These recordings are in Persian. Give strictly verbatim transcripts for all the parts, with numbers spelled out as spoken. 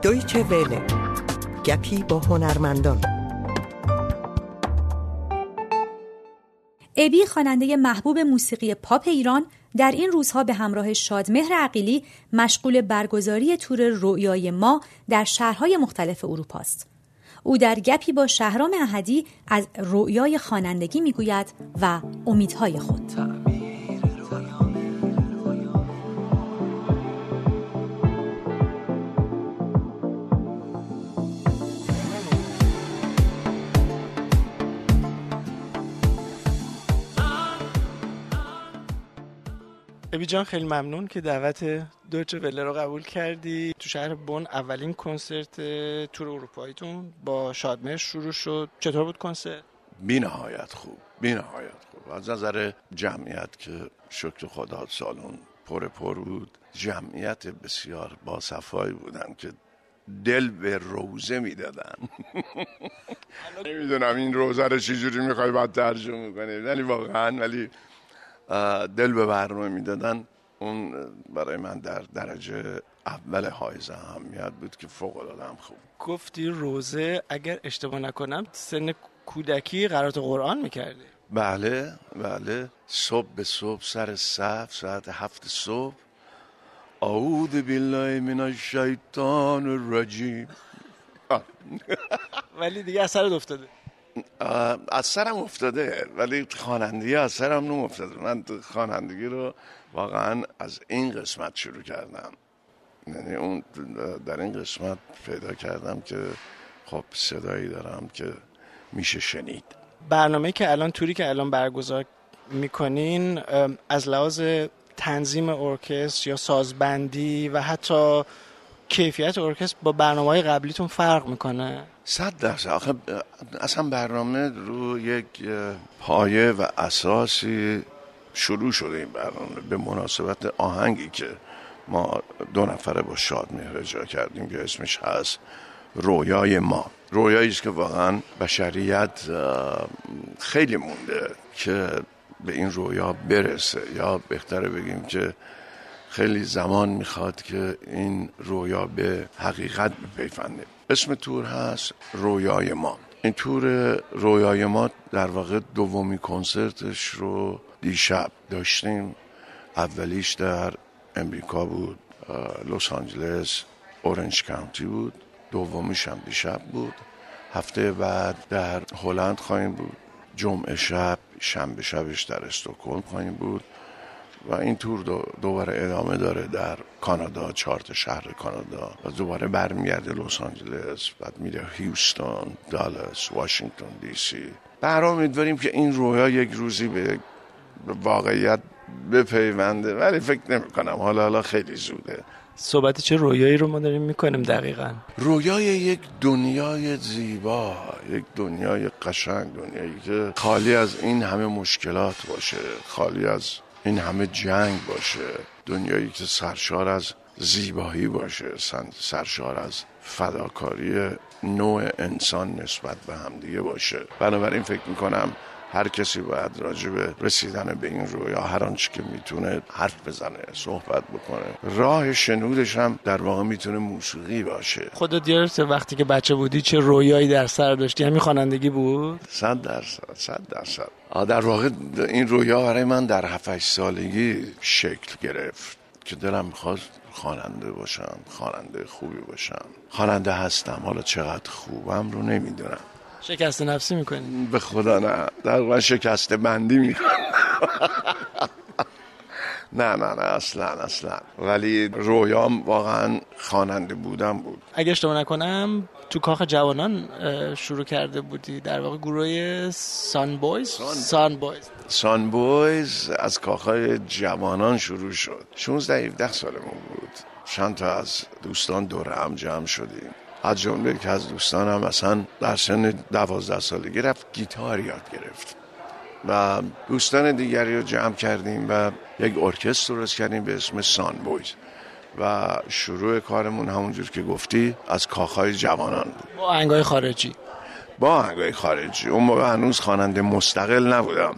دویچه وله، گپی با هنرمندان. ابی، خواننده محبوب موسیقی پاپ ایران، در این روزها به همراه شادمهر عقیلی مشغول برگزاری تور رویای ما در شهرهای مختلف اروپا است. او در گپی با شهرام احدی از رویای خوانندگی میگوید و امیدهای خود. ابی جان، خیلی ممنون که دعوت دویچه وله رو قبول کردی. تو شهر بن اولین کنسرت تور اروپاییتون با شادمهر شروع شد. چطور بود کنسرت؟ بی نهایت خوب، بی نهایت خوب. از نظر جمعیت که شکر خدا سالن پر پر بود، جمعیت بسیار باصفایی بودن که دل به روزه میدادن. نمیدونم این روزه رو چجوری میخوای باید ترجمه کنی، یعنی واقعا ولی دل به برنامه میدادن. اون برای من در درجه اول حائز اهمیت بود که فوق العاده هم خوب. گفتی روزه، اگر اشتباه نکنم سن کودکی قرائت قرآن میکردی؟ بله بله، صبح به صبح سر صف ساعت هفت صبح اعوذ بالله من الشیطان الرجیم. ولی دیگه اثرت افتاده؟ اثرم افتاده ولی خوانندگی اثرم نم افتاده. من خوانندگی رو واقعا از این قسمت شروع کردم، یعنی اون در این قسمت پیدا کردم که خب صدایی دارم که میشه شنید. برنامه که الان توری که الان برگزار میکنین از لحاظ تنظیم ارکستر یا سازبندی و حتی کیفیت ارکستر با برنامه‌های قبلیتون فرق میکنه؟ صد درصد. آخه اصلا برنامه رو یک پایه و اساسی شروع شده. این برنامه به مناسبت آهنگی که ما دو نفره با شادمهر اجرا کردیم که اسمش هست رویای ما. رویایی است که واقعا بشریت خیلی مونده که به این رویا برسه، یا بهتره بگیم که خیلی زمان میخواد که این رویا به حقیقت بپیونده. اسم تور هست رویای ما. این تور رویای ما در واقع دومی کنسرتش رو دیشب داشتیم. اولیش در امریکا بود، لس آنجلس، اورنج کانتی بود. دومیش هم دیشب بود. هفته بعد در هلند خواهیم بود. جمعه شب، شنبه شبش در استکهلم خواهیم بود و این تور دو دوباره ادامه داره در کانادا، چهار تا شهر کانادا و دوباره برمیگرده لس آنجلس، بعد میره هیوستن، دالاس، واشنگتن دی سی. برای امیدواریم که این رویا یک روزی به واقعیت بپیونده، ولی فکر نمی کنم، حالا حالا خیلی زوده. صحبت چه رویایی رو ما داریم میکنیم دقیقاً؟ رویای یک دنیای زیبا، یک دنیای قشنگ، دنیایی که خالی از این همه مشکلات باشه، خالی از این همه جنگ باشه، دنیایی که سرشار از زیبایی باشه، سرشار از فداکاری نوع انسان نسبت به همدیگه باشه. بنابراین فکر میکنم هر کسی باید راجع به رسیدن به این رویا هر آنچه که میتونه حرف بزنه، صحبت بکنه. راه شنودش هم در واقع میتونه موسیقی باشه. خودت یادت وقتی که بچه بودی چه رویایی در سر داشتی؟ همین خوانندگی بود؟ صد درصد صد درصد. در واقع این رویا برای من در هفت هشت سالگی شکل گرفت که دلم میخواست خواننده باشم، خواننده خوبی باشم. خواننده هستم، حالا چقدر خوبم رو نمیدونم. شکست نفسی میکنی؟ به خدا نه، در واقع شکست بندی میکنم. نه نه نه اصلا اصلا. ولی رویام واقعا خواننده بودم بود. اگه اشتباه نکنم تو کاخ جوانان شروع کرده بودی، در واقع گروه سان بویز. سان بویز سان بویز از کاخهای جوانان شروع شد. شانزده هفده سالمون بود. چند تا از دوستان دور هم جمع شدیم. از جمله که از دوستانم مثلا در سن دوازده سالگی رفت گیتار یاد گرفت و دوستان دیگری رو جمع کردیم و یک ارکستر درست کردیم به اسم سان بویز و شروع کارمون همونجور که گفتی از کاخهای جوانان بود. با آهنگای خارجی؟ با آهنگای خارجی. اون موقع هنوز خواننده مستقل نبودم.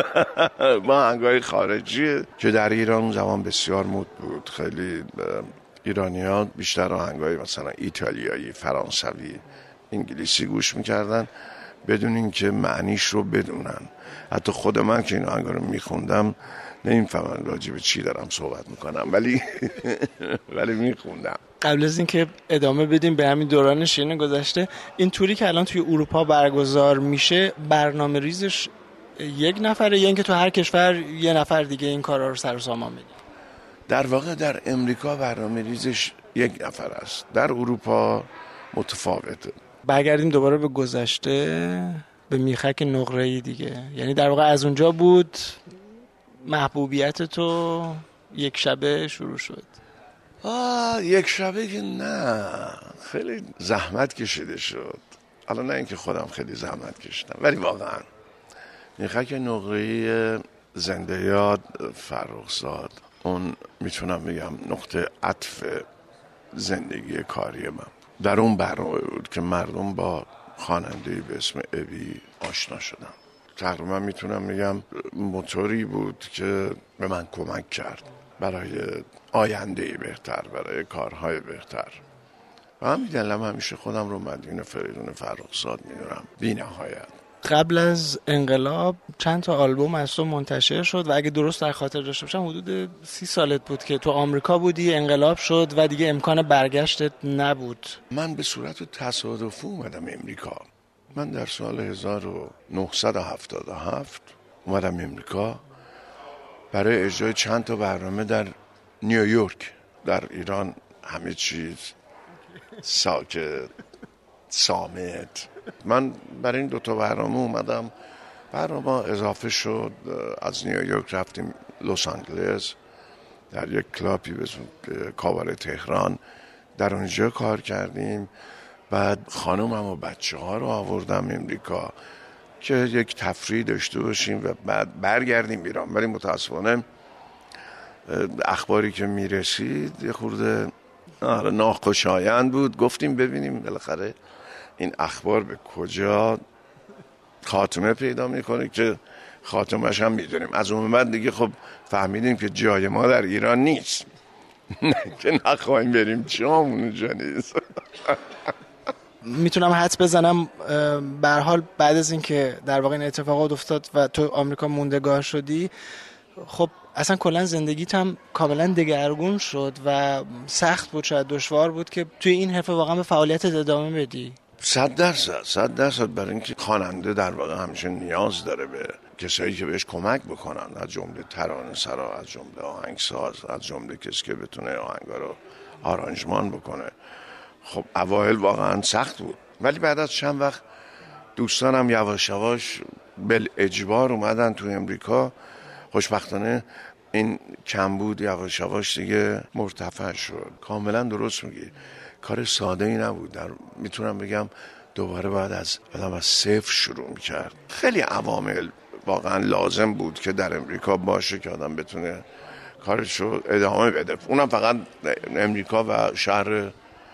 با آهنگای خارجی که در ایران زمان بسیار مد بود. خیلی ایرانی‌ها بیشتر آهنگای مثلا ایتالیایی، فرانسوی، انگلیسی گوش میکردن بدون اینکه معنیش رو بدونن. حتی خود من که این آهنگا رو میخوندم نمیفهمم راجع به چی دارم صحبت میکنم، ولی ولی میخوندم. قبل از اینکه ادامه بدیم به همین دوران شیرین گذشته، این توری که الان توی اروپا برگزار میشه برنامه ریزش یک نفره یا اینکه تو هر کشور یه نفر دیگه این کارا رو سر و سامان میده؟ در واقع در امریکا برنامه ریزش یک نفر است، در اروپا متفاوته. برگردیم دوباره به گذشته، به میخک نقره‌ای دیگه، یعنی در واقع از اونجا بود محبوبیت تو یک شبه شروع شد. آه یک شبه که نه، خیلی زحمت کشیده شد. حالا نه اینکه خودم خیلی زحمت کشیدم، ولی واقعا میخک نقره‌ای زنده یاد فرخزاد، اون میتونم بگم نقطه عطف زندگی کاری من. در اون برنامه بود که مردم با خواننده‌ای به اسم ابی آشنا شدن. تقریبا میتونم بگم موتوری بود که به من کمک کرد برای آینده‌ای بهتر، برای کارهای بهتر. و همین دلم همیشه خودم رو مدیون فریدون فرخزاد میدونم بی نهایت. قبل از انقلاب چند تا آلبوم از تو منتشر شد و اگه درست در خاطر داشته باشم حدود سی سالت بود که تو آمریکا بودی، انقلاب شد و دیگه امکان برگشتت نبود. من به صورت تصادفی اومدم امریکا. من در سال هزار و نهصد و هفتاد و هفت اومدم امریکا برای اجرای چند تا برنامه در نیویورک. در ایران همه چیز ساکت، صامت. من برای این دوتا برنامه اومدم. برنامه اضافه شد، از نیویورک رفتیم لس آنجلس در یک کلابی به اسم کاباره تهران، در اونجا کار کردیم. بعد خانومم و بچه ها رو آوردم امریکا که یک تفریح داشته باشیم و بعد برگردیم ایران. ولی متاسفانه اخباری که میرسید یه خورده ناخوشایند بود. گفتیم ببینیم بالاخره این اخبار به کجا خاتمه پیدا میکنه که خاتمش هم میدونیم. از اون بعد دیگه خب فهمیدیم که جای ما در ایران نیست که نخواهیم بریم جامون اونجا نیست. میتونم حدس بزنم به هر حال بعد از اینکه در واقع این اتفاقات افتاد و تو آمریکا موندگار شدی، خب اصلا کلا زندگیت هم کاملا دگرگون شد و سخت بود، شاید دشوار بود که توی این حرفه واقعا به فعالیتت ادامه بدی. صد درصد صد درصد برای اینکه خواننده در واقع همیشه نیاز داره به کسایی که بهش کمک بکنن، از جمله ترانه‌سرا، از جمله آهنگساز، از جمله کسی که بتونه آهنگا رو آرانژمان بکنه. خب اوایل واقعا سخت بود، ولی بعد از چند وقت دوستانم یواش یواش بل اجبار اومدن تو امریکا. خوشبختانه این کمبود یواش یواش دیگه مرتفع شد. کاملا درست میگی، کار ساده ای نبود. در میتونم بگم دوباره بعد از آدم از صفر شروع میکرد. خیلی عوامل واقعا لازم بود که در امریکا باشه که آدم بتونه کارشو ادامه بده. اونم فقط امریکا و شهر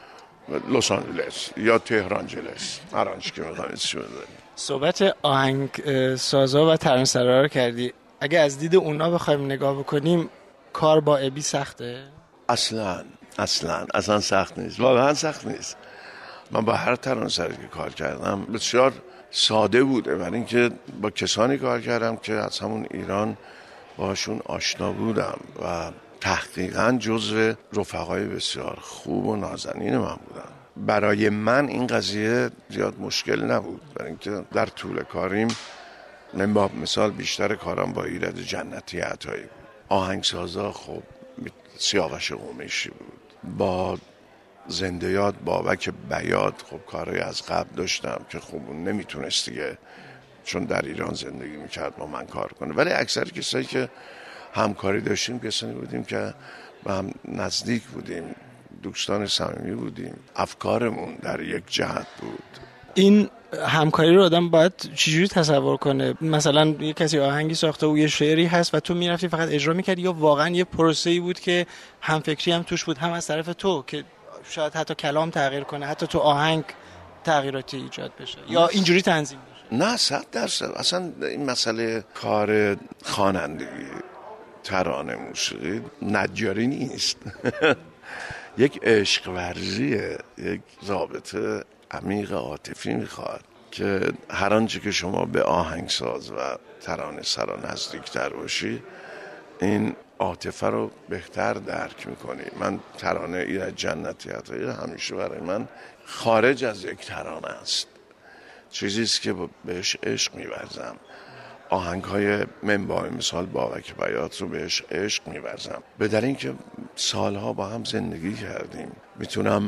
لس آنجلس یا تهران جلس، هر آنچه که میخوام اسمش بذاریم. صحبت آهنگ سازا و ترانه‌سرا رو کردی. اگه از دید اونا بخوایم نگاه بکنیم کار با ابی سخته؟ اصلا اصلا اصلا سخت نیست، واقعا سخت نیست. من با هر ترانه‌سری که کار کردم بسیار ساده بوده، برای اینکه با کسانی کار کردم که از همون ایران باشون آشنا بودم و تحقیقاً جزو رفقای بسیار خوب و نازنین من بودن. برای من این قضیه زیاد مشکل نبود، برای اینکه در طول کاریم من با مثال بیشتر کارم با ایراد جنتی عطایی بود. آهنگسازا خب سیاوش قمیشی بود. با زنده یاد بابک بیاد خب کارهای از قبل داشتم که خب اون نمیتونست دیگه چون در ایران زندگی میکرد با من کار کنه. ولی اکثر کسایی که همکاری داشتیم کسانی بودیم که با هم نزدیک بودیم، دوستان صمیمی بودیم، افکارمون در یک جهت بود. این همکاری رو آدم باید چجوری تصور کنه؟ مثلا یه کسی آهنگی ساخته و یه شعری هست و تو میرفتی فقط اجرا میکردی، یا واقعا یه پروسه‌ای بود که هم فکری هم توش بود، هم از طرف تو که شاید حتی کلام تغییر کنه، حتی تو آهنگ تغییراتی ایجاد بشه، یا اینجوری تنظیم بشه؟ نه صد درصد. اصلا این مسئله کار خوانندگی، ترانه، موسیقی نجاری نیست. یک عشق ورزیه، یک رابطه عمیق عاطفی میخواد که هر آنچه که شما به آهنگساز و ترانه سرا نزدیکتر باشی این عاطفه رو بهتر درک میکنی. من ترانه ایرج جنتی عطایی همیشه برای من خارج از یک ترانه است، چیزیست که بهش عشق می‌ورزم. آهنگ‌های منبع مثال بابک بیات رو بهش عشق می‌ورزم، به دلیل اینکه سالها با هم زندگی کردیم. میتونم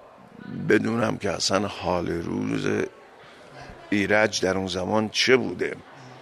بدونم که اصلا حال روز ایرج در اون زمان چه بوده.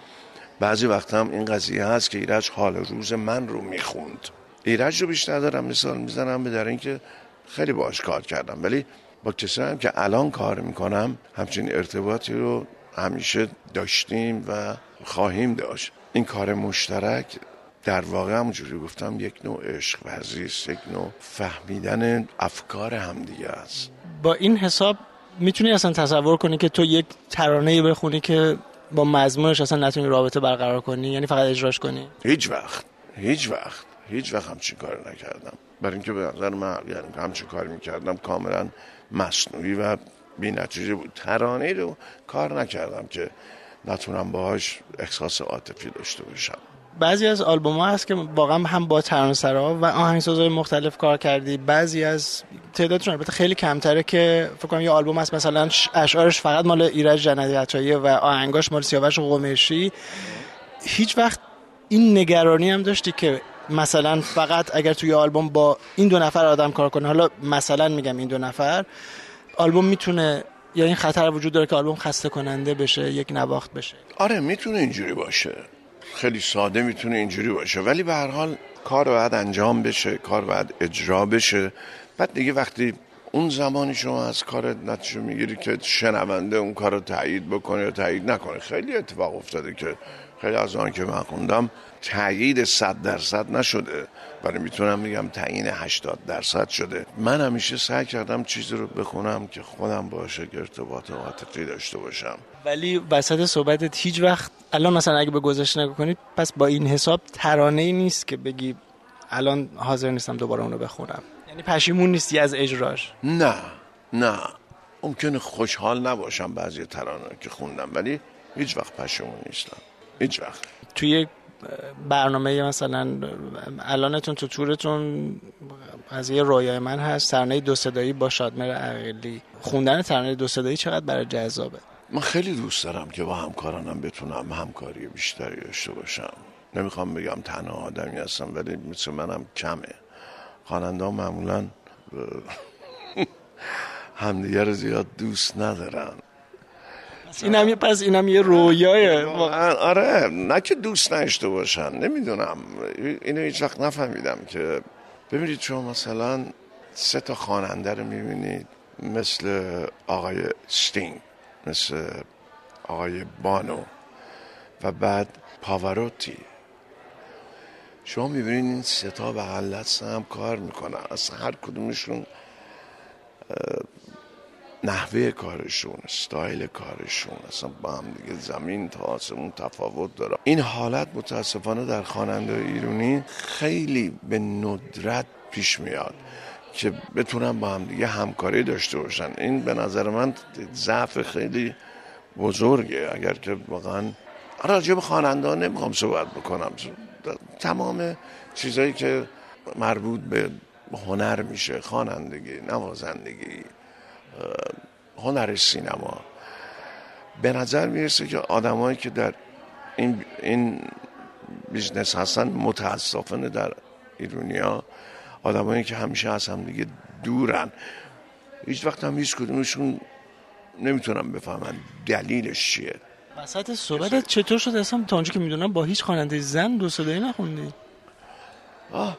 بعضی وقتا هم این قضیه هست که ایرج حال روز من رو میخوند. ایرج رو بیشتر دارم مثال میزنم به در اینکه خیلی باهاش کار کردم، ولی با کسایی هم که الان کار میکنم همچین ارتباطی رو همیشه داشتیم و خواهیم داشت. این کار مشترک در واقع همونجوری گفتم یک نوع عشق ورزی است، یک نوع فهمیدن افکار همدیگه است. با این حساب میتونی اصلا تصور کنی که تو یک ترانه‌ای بخونی که با مضمونش اصلا نتونی رابطه برقرار کنی، یعنی فقط اجراش کنی؟ هیچ وقت هیچ وقت هیچ وقت همچین کار نکردم، برای اینکه به نظر من یعنی همچین کار میکردم کاملا مصنوعی و بی نتیجه بود. ترانه‌ای رو کار نکردم که نتونم باهاش احساس عاطفی داشته باشم. بعضی از آلبوم‌ها هست که واقعا هم با ترانه‌سرا و آهنگسازهای مختلف کار کردی، بعضی از تعدادشون البته خیلی کمتره که فکر کنم یه آلبوم هست مثلا اشعارش فقط مال ایرج جنتی عطایی و آهنگاش مال سیاوش قمیشی. هیچ وقت این نگرانی هم داشتی که مثلا فقط اگر توی آلبوم با این دو نفر آدم کار کنه، حالا مثلا میگم این دو نفر، آلبوم میتونه یا این خطر وجود داره که آلبوم خسته کننده بشه، یک نواخت بشه؟ آره میتونه اینجوری باشه، خیلی ساده میتونه اینجوری باشه، ولی به هر حال کار باید انجام بشه، کار باید اجرا بشه. بعد دیگه وقتی اون زمانی شما از کار نتیجه میگیری که شنونده اون کار رو تایید بکنه یا تایید نکنه. خیلی اتفاق افتاده که خیلی از آن که من خوندم تایید صد درصد نشده، ولی میتونم میگم تعیین هشتاد درصد شده. من همیشه سعی کردم چیزی رو بخونم که خودم باشه که ارتباط عاطفی داشته باشم. ولی وسط صحبتت هیچ وقت الان مثلا اگه به گذشته نگاه کنید، پس با این حساب ترانه‌ای نیست که بگی الان حاضر نیستم دوباره اون رو بخونم، یعنی پشیمون نیستی از اجراش؟ نه نه، ممکنه خوشحال نباشم بعضی ترانه که خوندم، ولی هیچ وقت پشیمون نیستم، هیچ وقت. توی برنامه مثلا الانتون تو تورتون از یه رویای من هست ترانه دو صدایی با شادمهر عقیلی. خوندن ترانه دو صدایی چقدر برای جذابه؟ من خیلی دوست دارم که با همکارانم بتونم همکاری بیشتری داشته باشم. نمیخوام بگم تنها آدمی هستم، ولی مثل منم کمه. خواننده ها معمولا همدیگه رو زیاد دوست ندارن. اینم یه پس اینم یه رویاه واقعا. آره، نه که دوست نشته باشن، نمیدونم، اینو هیچ وقت نفهمیدم که ببینید شما مثلا سه تا خواننده رو میبینید مثل آقای استینگ، مثل آقای بانو و بعد پاواروتی. شما میبینید این سه تا بغل دست هم کار میکنن، اصلا هر کدومشون نحوه کارشون، استایل کارشون اصلا با هم دیگه زمین تا آسمون تفاوت داره. این حالت متاسفانه در خواننده ایرانی خیلی به ندرت پیش میاد که بتونن با هم دیگه همکاری داشته باشن. این به نظر من ضعف خیلی بزرگه. اگر که واقعا راجع به خواننده ها نمیخوام صحبت بکنم، تمام چیزایی که مربوط به هنر میشه، خوانندگی، نوازندگی، هنر سینما، به نظر میرسه که آدمایی که در این این بیزنس هستن متاسفانه در ایرانیا آدمایی که همیشه از هم دیگه دورن. هیچ وقت هم هیچ کدومشون نمیتونم بفهمن دلیلش چیه. وسط صحبتت چطور شد اصلا تا اونجا که میدونم با هیچ خواننده زن دو صدایی نخوندی؟ آه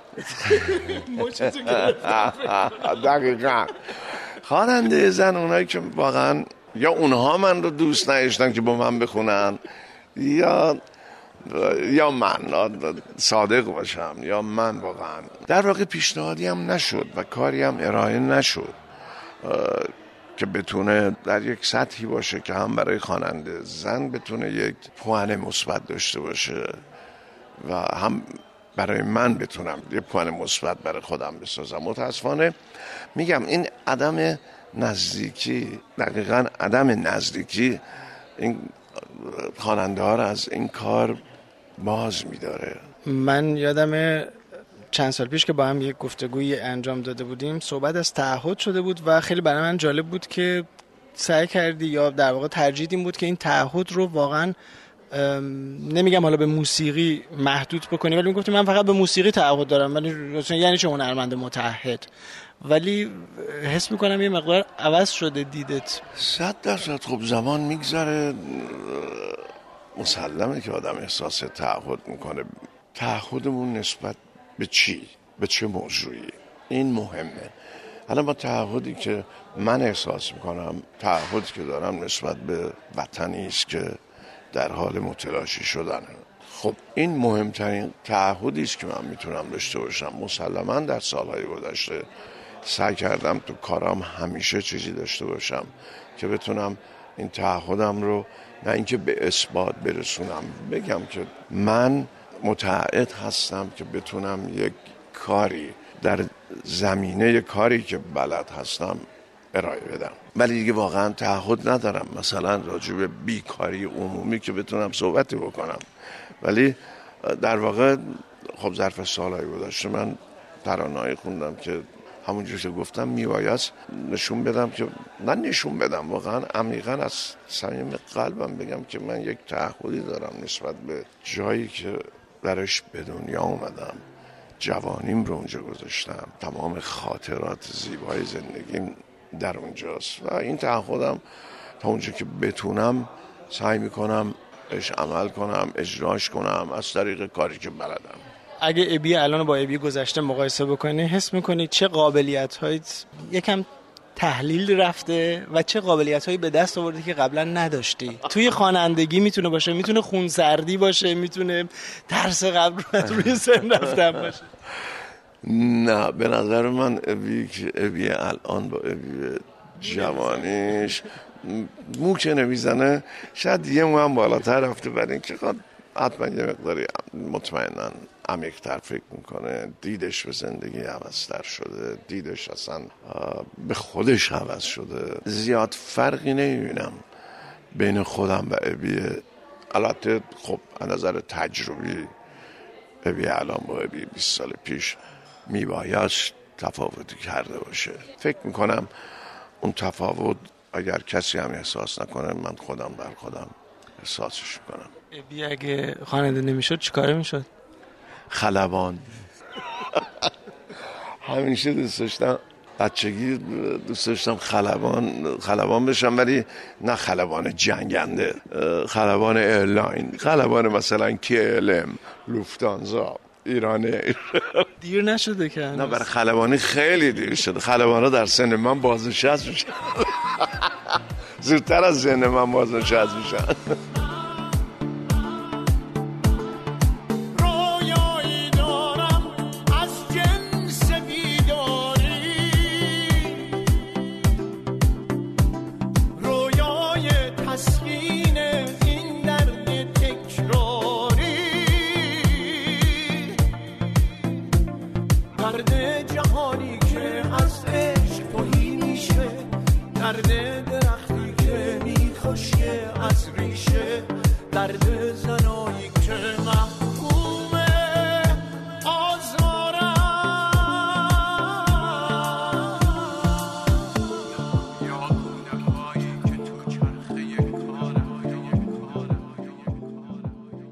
دقیقا خواننده زن اونایی که واقعا یا اونها من رو دوست نداشتن که با من بخونن، یا یا من صادق باشم، یا من واقعا در واقع پیشنهادی هم نشد و کاری هم ارائه نشد که بتونه در یک سطحی باشه که هم برای خواننده زن بتونه یک پوان مثبت داشته باشه و هم برای من بتونم یه پوان مثبت برای خودم بسازم. متاسفانه میگم این عدم نزدیکی، دقیقاً عدم نزدیکی این خواننده ها رو از این کار باز میداره. من یادم چند سال پیش که با هم یک گفتگویی انجام داده بودیم صحبت از تعهد شده بود و خیلی برای من جالب بود که سعی کردی یا در واقع ترجیح این بود که این تعهد رو واقعا نمیگم حالا به موسیقی محدود بکنی، ولی میگفتی من فقط به موسیقی تعهد دارم، ولی یعنی چه هنرمند متعهد؟ ولی حس میکنم یه مقدار عوض شده دیدت. صد درصد. خب زمان میگذره، مسلمه که آدم احساس تعهد میکنه. تعهدمون نسبت به چی؟ به چه موضوعی؟ این مهمه. حالا با تعهدی که من احساس میکنم، تعهدی که دارم نسبت به وطنی است که در حال متلاشی شدنه. خب این مهمترین تعهدی است که من میتونم داشته باشم. مسلماً در سالهای گذشته سعی کردم تو کارام همیشه چیزی داشته باشم که بتونم این تعهدم رو نه اینکه به اثبات برسونم، بگم که من متعهد هستم که بتونم یک کاری در زمینه کاری که بلد هستم ارائه بدم. ولی دیگه واقعا تعهد ندارم مثلا راجع به بیکاری عمومی که بتونم صحبتی بکنم. ولی در واقع خب ظرف سالهای گذشته من ترانه‌ای خوندم که همونجور که گفتم میبایست نشون بدم که من نشون بدم واقعا عمیقا از صمیم قلبم بگم که من یک تعهدی دارم نسبت به جایی که درش به دنیا اومدم، جوانیم رو اونجا گذاشتم، تمام خاطرات زیبای زندگیم در اونجاست و این تعهدم تا اونجا که بتونم سعی میکنم اش عمل کنم، اجراش کنم از طریق کاری که بلدم. اگه ابی الان با ابی گذشته مقایسه بکنی حس میکنی چه قابلیت‌هایی یکم تحلیل رفته و چه قابلیت‌هایی به دست آوردی که قبلا نداشتی؟ توی خوانندگی میتونه باشه، میتونه خونسردی باشه، میتونه ترس قبل روی سن رفتن باشه. نه به نظر من ابی که ابی الان با ابی جوانیش مو که نمیزنه شاید یه مو هم بالاتر رفته، برای اینکه حتما یه مقداری مطمئنن عمیق‌تر فکر میکنه، دیدش به زندگی عوض‌تر شده، دیدش اصلا به خودش عوض شده. زیاد فرقی نمیبینم بین خودم و ابی. البته خب از نظر تجربی ابی الان با ابی بیست سال پیش میبایست تفاوتی کرده باشه. فکر میکنم اون تفاوت اگر کسی هم احساس نکنه من خودم بر خودم احساسش کنم. ابی اگه خواننده نمیشد چیکاره میشد؟ خلبان. همیشه دوست داشتم، بچگی دوست داشتم خلبان خلبان بشم، ولی نه خلبان جنگنده، خلبان ایرلاین، خلبان مثلا کی ال ام، لوفتانزا، ایرانه. دیر نشده که نه برای خلبانی خیلی دیر شده. خلبانا در سن من بازنشست میشن. زودتر از سن من بازنشست میشن.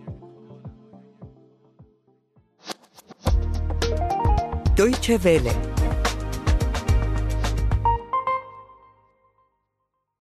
دویچه وله